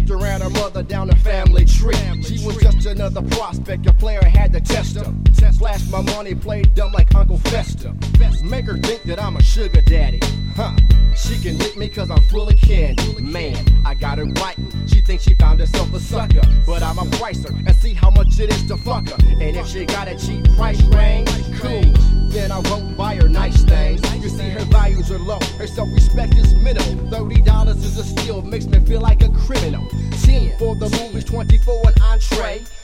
After ran her mother down the family tree. She was just another prospect, a player had to test her. Flash my money, played dumb like Uncle Fester. Make her think that I'm a sugar daddy. Huh? She can lick me cause I'm full of candy. Man, I got her biting. She thinks she found herself a sucker. But I'ma price her and see how much it is to fuck her. And if she got a cheap price range, cool. Then I won't buy her nice things. You see her values are low, her self-respect is minimal. $30 is a steal, makes me feel like a criminal. 10 for the movies, 20 for an entree.